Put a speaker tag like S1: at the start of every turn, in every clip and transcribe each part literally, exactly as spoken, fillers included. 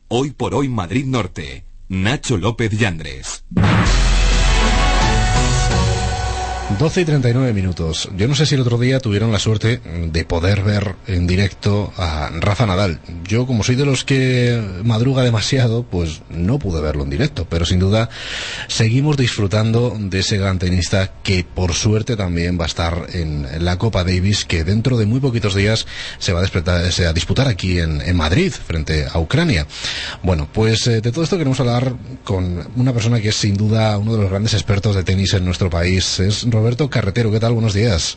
S1: Hoy por hoy Madrid Norte. Nacho López Yandres.
S2: doce y treinta y nueve minutos. Yo no sé si el otro día tuvieron la suerte de poder ver en directo a Rafa Nadal. Yo, como soy de los que madruga demasiado, pues no pude verlo en directo, pero sin duda seguimos disfrutando de ese gran tenista que por suerte también va a estar en, en la Copa Davis, que dentro de muy poquitos días se va a, despertar, se va a disputar aquí en, en Madrid frente a Ucrania. Bueno, pues eh, de todo esto queremos hablar con una persona que es sin duda uno de los grandes expertos de tenis en nuestro país. Es Roberto Carretero. ¿Qué tal? Buenos días.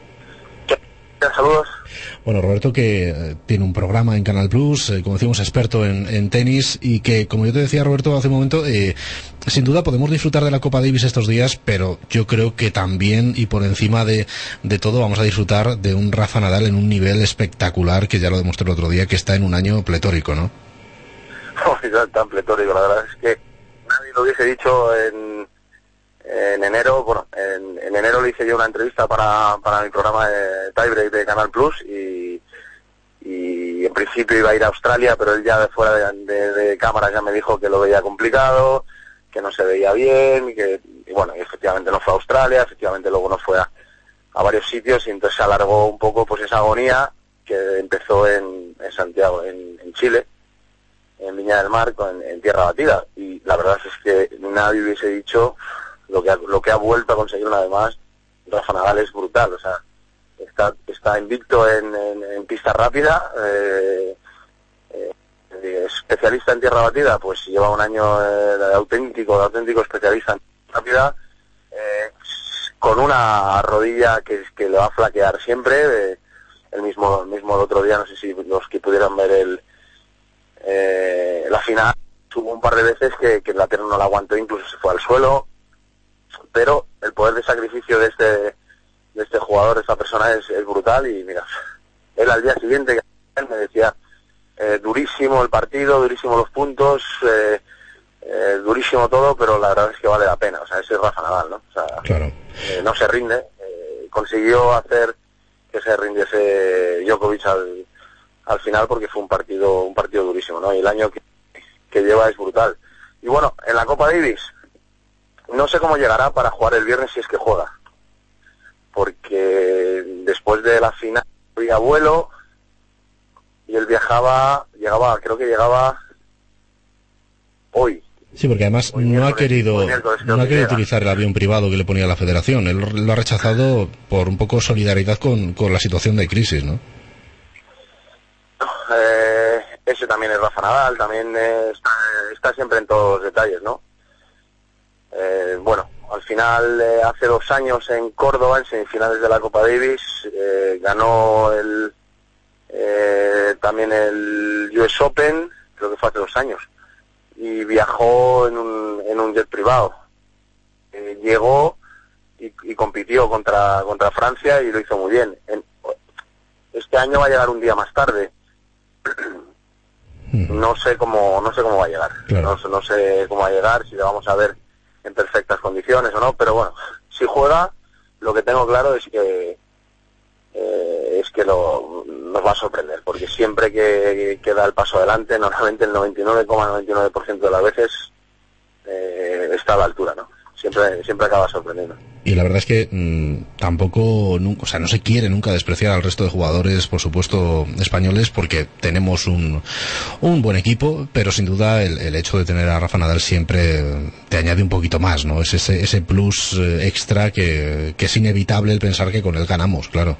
S3: Saludos.
S2: Bueno, Roberto, que eh, tiene un programa en Canal Plus, eh, como decimos, experto en, en tenis, y que, como yo te decía, Roberto, hace un momento, eh, sin duda podemos disfrutar de la Copa Davis estos días, pero yo creo que también, y por encima de, de todo, vamos a disfrutar de un Rafa Nadal en un nivel espectacular, que ya lo demostró el otro día, que está en un año pletórico, ¿no?
S3: Oh, tan pletórico, la verdad es que nadie lo hubiese dicho en... En enero, bueno, en, en enero le hice yo una entrevista para, para mi programa de Tiebreak de Canal Plus y, y en principio iba a ir a Australia, pero él ya de fuera de, de, de cámara ya me dijo que lo veía complicado, que no se veía bien, que, y bueno, y efectivamente no fue a Australia, efectivamente luego no fue a, a varios sitios y entonces se alargó un poco pues esa agonía que empezó en, en Santiago, en, en Chile, en Viña del Mar, en, en tierra batida, y la verdad es que nadie hubiese dicho lo que ha, lo que ha vuelto a conseguir una vez más Rafa Nadal. Es brutal, o sea, está está invicto en, en, en pista rápida, eh, eh, especialista en tierra batida, pues lleva un año eh, de auténtico, de auténtico especialista en tierra rápida, eh, con una rodilla que, que le va a flaquear siempre, eh, el mismo el mismo el otro día, no sé si los que pudieran ver el eh, la final, hubo un par de veces que, que la pierna no la aguantó, incluso se fue al suelo. Pero el poder de sacrificio de este de este jugador, de esta persona, es, es brutal. Y mira, él al día siguiente él me decía, eh, durísimo el partido, durísimo los puntos, eh, eh, durísimo todo, pero la verdad es que vale la pena. O sea, ese es Rafa Nadal, ¿no? O sea,
S2: claro.
S3: eh, no se rinde, eh, consiguió hacer que se rindiese Djokovic al, al final, porque fue un partido un partido durísimo, ¿no? Y el año que, que lleva es brutal. Y bueno, en la Copa Davis no sé cómo llegará para jugar el viernes, si es que juega, porque después de la final había vuelo y él viajaba, llegaba, creo que llegaba hoy.
S2: Sí, porque además hoy no ha querido no ha querido utilizar el avión privado que le ponía la Federación. Él lo ha rechazado por un poco solidaridad con, con la situación de crisis, ¿no?
S3: Eh, ese también es Rafa Nadal, también eh, está, está siempre en todos los detalles, ¿no? Eh, bueno, al final, eh, hace dos años en Córdoba, en semifinales de la Copa Davis, eh, ganó el eh, también el U S Open, creo que fue hace dos años, y viajó en un, en un jet privado. Eh, llegó y, y compitió contra contra Francia y lo hizo muy bien. En, este año va a llegar un día más tarde. No sé cómo no sé cómo va a llegar. Claro. No, no sé cómo va a llegar, si le vamos a ver en perfectas condiciones o no, pero bueno, si juega, lo que tengo claro es que eh, es que lo, nos va a sorprender, porque siempre que, que da el paso adelante, normalmente el noventa y nueve coma noventa y nueve por ciento de las veces eh, está a la altura, ¿no? Siempre siempre acaba sorprendiendo.
S2: Y la verdad es que mmm, tampoco, nunca, o sea, no se quiere nunca despreciar al resto de jugadores, por supuesto, españoles, porque tenemos un, un buen equipo, pero sin duda el, el hecho de tener a Rafa Nadal siempre te añade un poquito más, ¿no? Es ese, ese plus extra que, que es inevitable el pensar que con él ganamos, claro.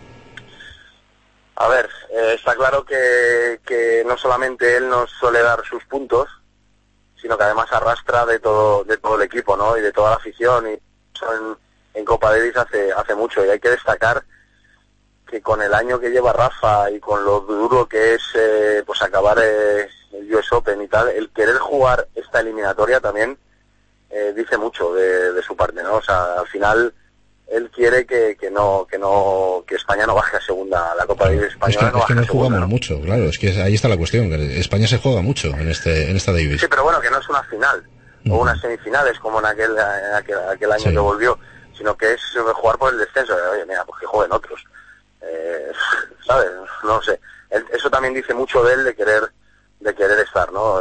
S3: A ver, eh, está claro que, que no solamente él nos suele dar sus puntos, sino que además arrastra de todo de todo el equipo, ¿no? Y de toda la afición, y eso en, en Copa Davis hace hace mucho. Y hay que destacar que con el año que lleva Rafa y con lo duro que es eh, pues acabar eh, el U S Open y tal, el querer jugar esta eliminatoria también eh, dice mucho de, de su parte, ¿no? O sea, al final él quiere que, que no que no que España no baje a segunda, la Copa Davis española.
S2: Es que,
S3: no
S2: es que nos jugamos
S3: ¿no?
S2: mucho, claro, es que ahí está la cuestión, que España se juega mucho en este en esta Davis.
S3: Sí, pero bueno, que no es una final uh-huh. o unas semifinales como en aquel en aquel, aquel año sí. que volvió, sino que es jugar por el descenso. Oye, mira, pues que jueguen otros, eh, ¿sabes? No sé, eso también dice mucho de él, de querer de querer estar, ¿no?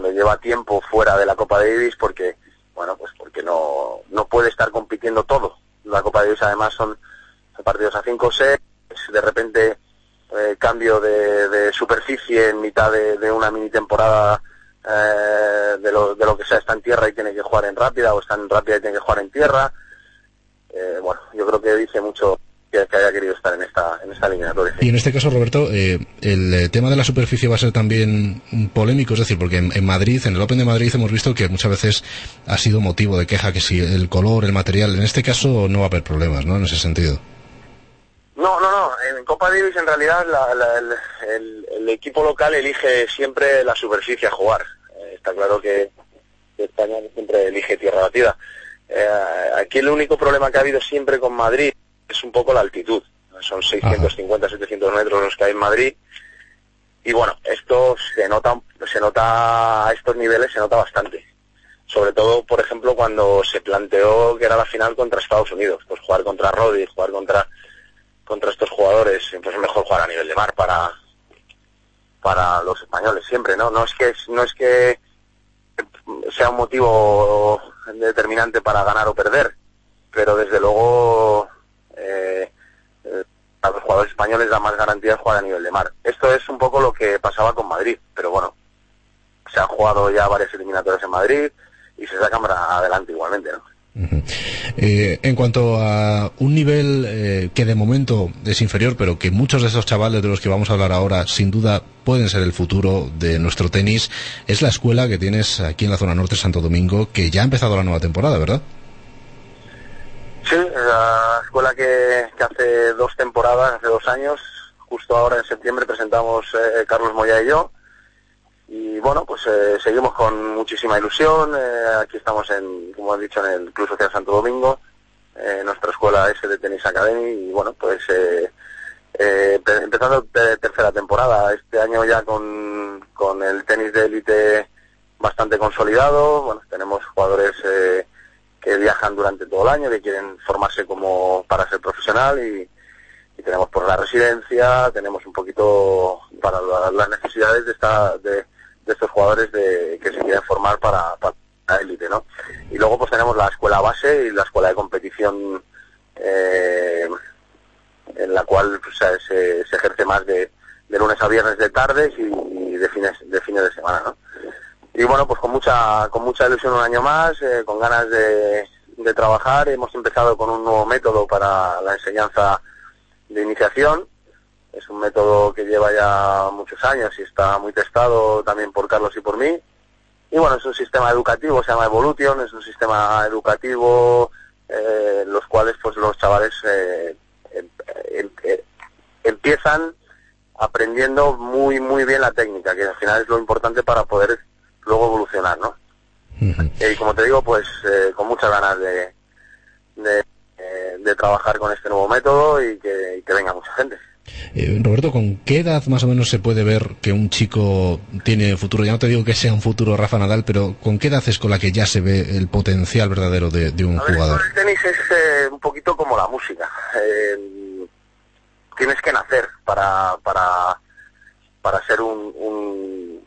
S3: cuando lleva tiempo fuera de la Copa Davis, porque, bueno, pues porque no, no puede estar compitiendo todo. La Copa Davis además son partidos a cinco sets, de repente eh, cambio de, de superficie en mitad de, de una mini temporada, eh, de lo, de lo que sea, está en tierra y tiene que jugar en rápida, o está en rápida y tiene que jugar en tierra. Eh, bueno, yo creo que dice mucho que, que haya querido estar en esta en esta eliminatoria.
S2: Y en este caso, Roberto, eh, el tema de la superficie va a ser también polémico, es decir, porque en, en Madrid, en el Open de Madrid, hemos visto que muchas veces ha sido motivo de queja que si el color, el material, en este caso no va a haber problemas, ¿no?, en ese sentido.
S3: No, no, no, en Copa Davis en realidad la, la, el, el, el equipo local elige siempre la superficie a jugar. Eh, está claro que España siempre elige tierra batida. Eh, aquí el único problema que ha habido siempre con Madrid es un poco la altitud. Son seiscientos cincuenta, Ajá. setecientos metros los que hay en Madrid. Y bueno, esto se nota, se nota a estos niveles, se nota bastante. Sobre todo, por ejemplo, cuando se planteó que era la final contra Estados Unidos. Pues jugar contra Rodri, jugar contra, contra estos jugadores, pues es mejor jugar a nivel de mar para, para los españoles siempre, ¿no? No es que, no es que sea un motivo determinante para ganar o perder, pero desde luego eh, eh, a los jugadores españoles da más garantía jugar a nivel de mar. Esto es un poco lo que pasaba con Madrid, pero bueno, se han jugado ya varias eliminatorias en Madrid y se sacan adelante igualmente, ¿no?
S2: Uh-huh. Eh, en cuanto a un nivel eh, que de momento es inferior, pero que muchos de esos chavales de los que vamos a hablar ahora sin duda pueden ser el futuro de nuestro tenis, es la escuela que tienes aquí en la zona norte de Santo Domingo, que ya ha empezado la nueva temporada, ¿verdad?
S3: Sí, la escuela que, que hace dos temporadas, hace dos años, justo ahora en septiembre presentamos eh, Carlos Moya y yo. Y bueno, pues eh, seguimos con muchísima ilusión. Eh, aquí estamos, en, como he dicho, en el Club Social Santo Domingo, eh, nuestra escuela S de Tennis Academy. Y bueno, pues eh, eh, empezando te, tercera temporada. Este año ya con, con el tenis de élite bastante consolidado. Bueno, tenemos jugadores eh, que viajan durante todo el año, que quieren formarse como para ser profesional y, y tenemos por la residencia, tenemos un poquito para la, las necesidades de esta de de estos jugadores de que se quieren formar para, para la élite, ¿no? Y luego pues tenemos la escuela base y la escuela de competición, eh, en la cual pues, se, se ejerce más de, de lunes a viernes de tardes y, y de fines de fines de semana, ¿no? Y bueno, pues con mucha con mucha ilusión un año más, eh, con ganas de, de trabajar. Hemos empezado con un nuevo método para la enseñanza de iniciación. Es un método que lleva ya muchos años y está muy testado también por Carlos y por mí. Y bueno, es un sistema educativo, se llama Evolution, es un sistema educativo, eh, los cuales pues los chavales eh, em, em, em, empiezan aprendiendo muy muy bien la técnica, que al final es lo importante para poder luego evolucionar, ¿no? Uh-huh. Y como te digo, pues eh, con muchas ganas de, de, eh, de trabajar con este nuevo método y que, y que venga mucha gente.
S2: Eh, Roberto, ¿con qué edad más o menos se puede ver que un chico tiene futuro? Ya no te digo que sea un futuro Rafa Nadal, pero ¿con qué edad es con la que ya se ve el potencial verdadero de, de un
S3: a ver,
S2: jugador?
S3: El tenis es eh, un poquito como la música. Eh, tienes que nacer para para para ser un, un,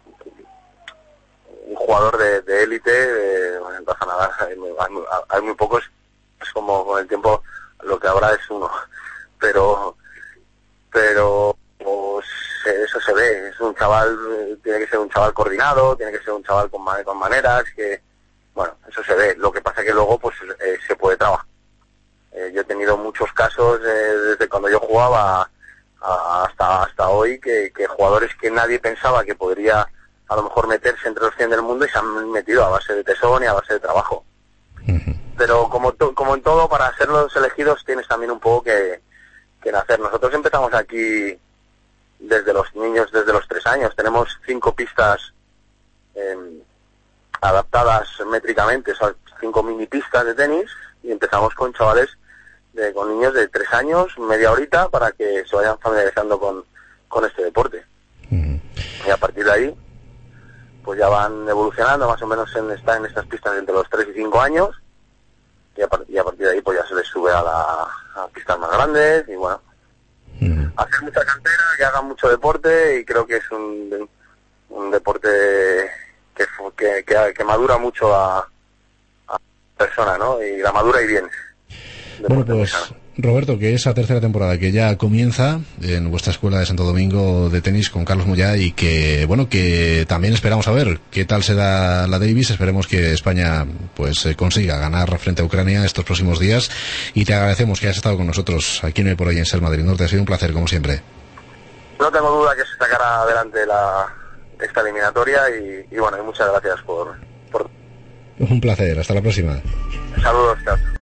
S3: un jugador de élite. De, bueno, en Rafa Nadal hay muy, hay, muy, hay muy pocos, es como con el tiempo lo que habrá es uno, pero pero pues, eso se ve, es un chaval, tiene que ser un chaval coordinado, tiene que ser un chaval con, con maneras, que bueno, eso se ve. Lo que pasa es que luego pues eh, se puede trabajar. Eh, yo he tenido muchos casos eh, desde cuando yo jugaba a, hasta hasta hoy que, que jugadores que nadie pensaba que podría a lo mejor meterse entre los cien del mundo y se han metido a base de tesón y a base de trabajo. Uh-huh. Pero como to, como en todo, para ser los elegidos tienes también un poco que que nacer. Nosotros empezamos aquí desde los niños, desde los tres años. Tenemos cinco pistas eh, adaptadas métricamente, son cinco mini pistas de tenis, y empezamos con chavales, de, con niños de tres años, media horita, para que se vayan familiarizando con, con este deporte. Uh-huh. Y a partir de ahí, pues ya van evolucionando, más o menos en, están en estas pistas entre los tres y cinco años, y a, y a partir de ahí pues ya se les sube a la a pistas más grandes y bueno, mm. hacer mucha cantera, que hagan mucho deporte, y creo que es un, un deporte que, que que, que, que madura mucho a, a persona, ¿no? Y la madura y bien.
S2: Bueno, pues Roberto, que esa tercera temporada que ya comienza en vuestra escuela de Santo Domingo de tenis con Carlos Moyá, y que, bueno, que también esperamos a ver qué tal se da la Davis. Esperemos que España pues eh, consiga ganar frente a Ucrania estos próximos días, y te agradecemos que hayas estado con nosotros aquí en Hoy por Hoy en Ser Madrid Norte. Ha sido un placer, como siempre.
S3: No tengo duda que se sacará adelante la, esta eliminatoria y, y bueno, y muchas gracias por, por...
S2: Un placer, hasta la próxima.
S3: Saludos, chao.